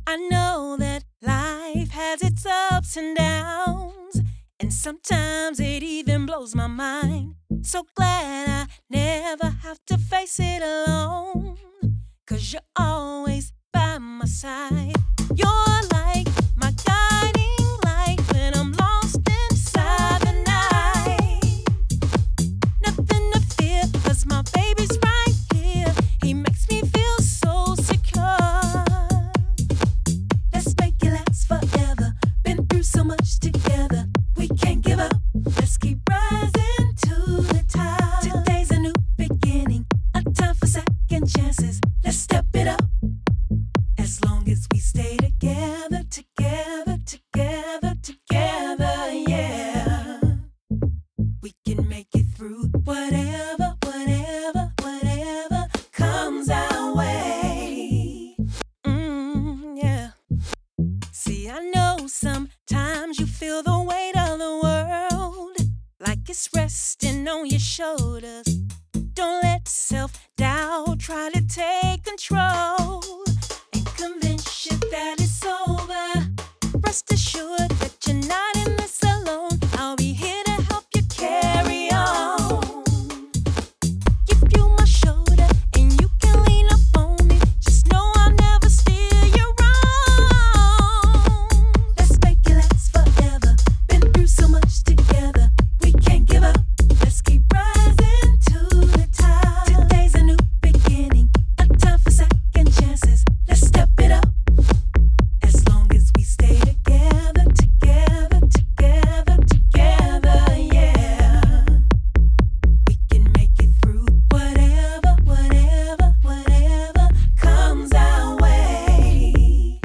I know that life has its ups and downs, and sometimes it even blows my mind. So glad I never have to face it alone, 'cause you're always by my side. You're like my guiding light when I'm lost inside the night. Nothing to fear, 'cause my baby's right here. He makes me feel so secure. Let's make it last forever. Been through so much together. We can't give up. Let's keep rising to the top. Today's a new beginning, a time for second chances. Let's step it up. As long as we stay together, together, together, together, yeah. We can make it through whatever, whatever, whatever comes our way. Yeah. See, I know sometimes you feel the weight of the world, like it's resting on your shoulders. Don't let self-doubt try to take control and convince you that it's over. Rest assured that you're not in this alone. I'll be here to help you carry on. Give you my shoulder and you can lean up on me. Just know I'll never steer you wrong. Let's make it last forever. Been through so much together. We can't give up. Let's keep rising to the top. Today's a new beginning, a time for second chances. Let's step it up. As long as we stay together, together, together, together, yeah. We can make it through whatever, whatever, whatever comes our way.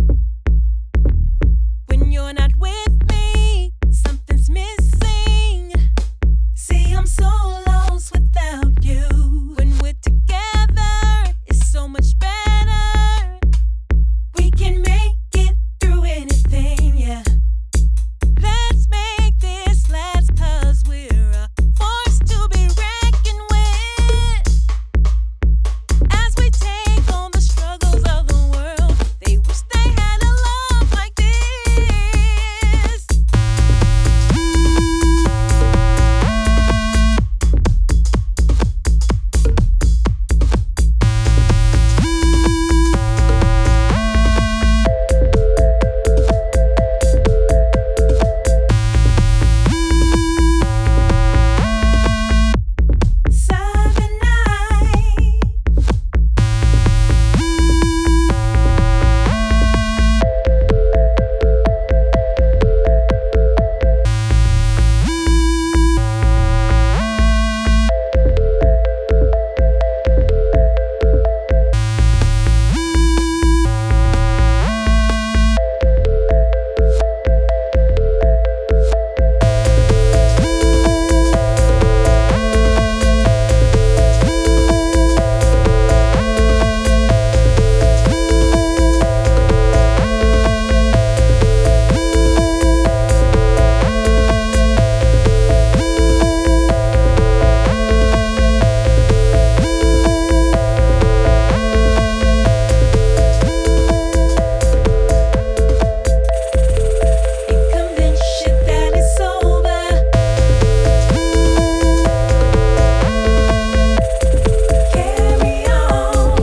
When you're not with me, something's missing. See, I'm so lost without you. When we're together, it's so much better. We can make it through anything, yeah. Let's make this last, 'cause we're a force to be reckoned with. As we take on the struggles of the world, they wish they had a love like this. Silent night. Convince you that it's over. Carry on.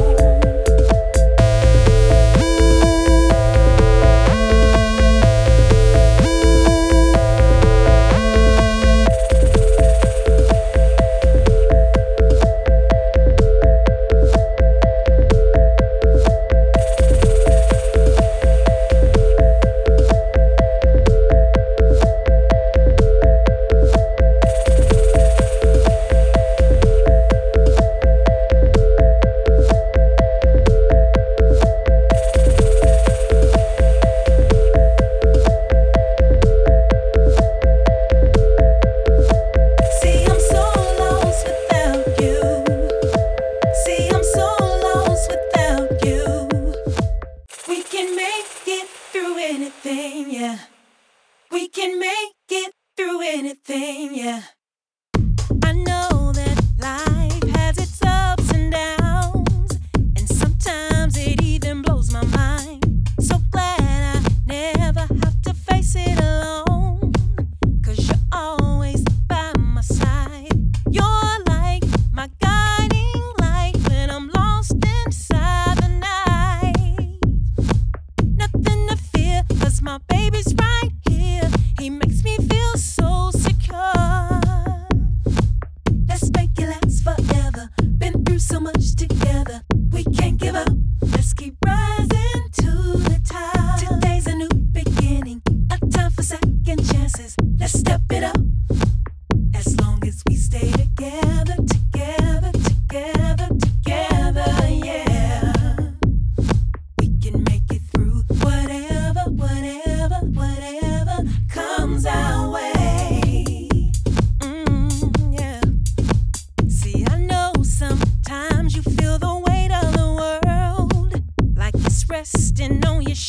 See, I'm so lost without you. See, I'm so lost without you. We can make it through anything, yeah. We can make it through anything, yeah. I know that life has its ups and downs, and sometimes it even blows my mind. So glad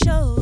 show.